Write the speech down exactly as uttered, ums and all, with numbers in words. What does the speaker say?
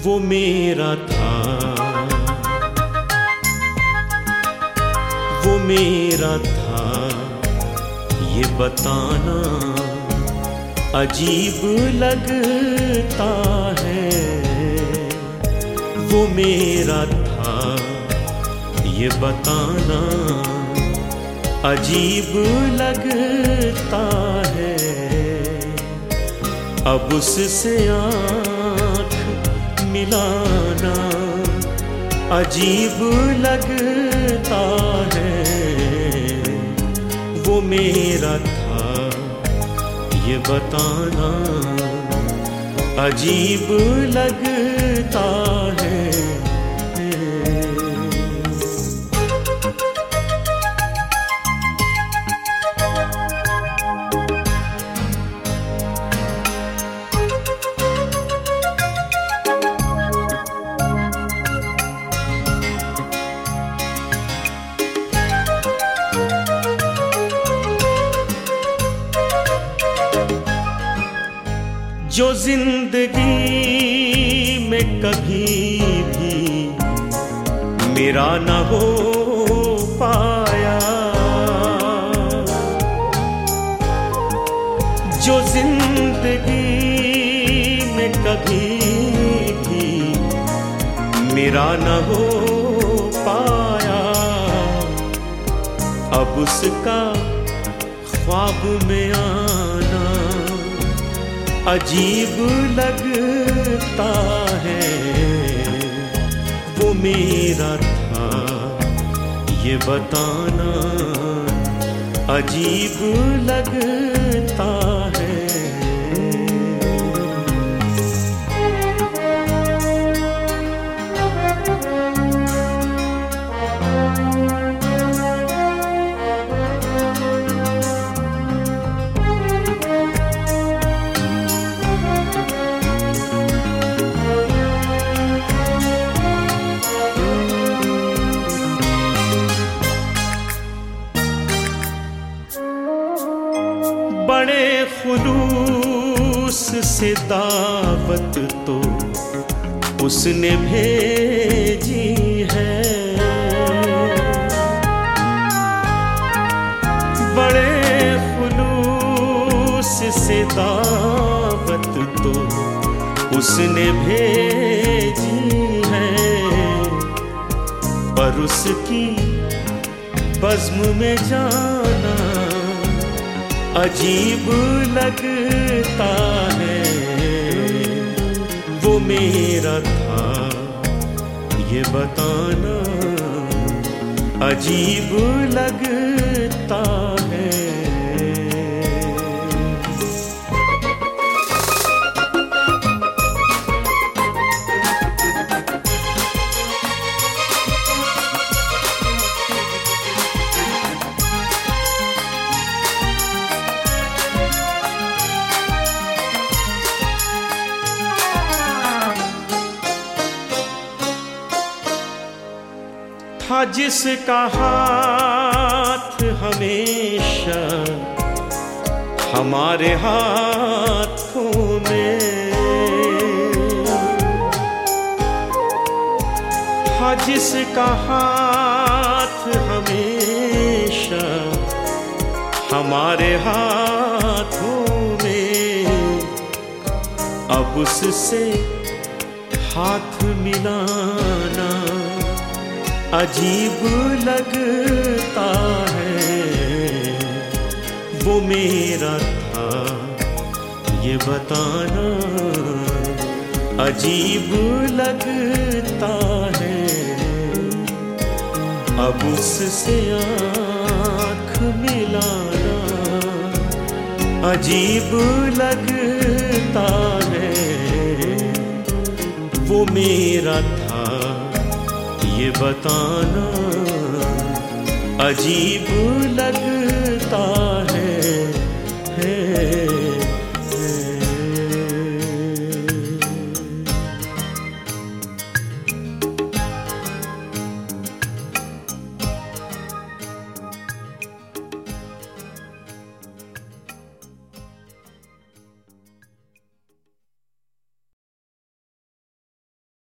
वो मेरा था, वो मेरा था, ये बताना अजीब लगता है। वो मेरा था, ये बताना अजीब लगता है। अब उससे आँख मिलाना अजीब लगता है। वो मेरा था, ये बताना अजीब लगता है। जो जिंदगी में कभी भी मेरा न हो पाया, जो जिंदगी में कभी भी मेरा न हो पाया, अब उसका ख्वाब में आना अजीब लगता है। वो मेरा था, ये बताना अजीब लगता है। बड़े खुलूस से दावत तो उसने भेजी है, बड़े खुलूस से दावत तो उसने भेजी है। पर उसकी बज़्म में जाना अजीब लगता है। वो मेरा था, ये बताना अजीब लगता है। था जिसका हाथ हमेशा हमारे हाथों में, था जिसका हाथ हमेशा हमारे हाथों में, अब उससे हाथ मिलाना अजीब लगता है। वो मेरा था, ये बताना अजीब लगता है। अब उससे आँख मिलाना अजीब लगता है। वो मेरा था, ये बताना अजीब लगता है, है।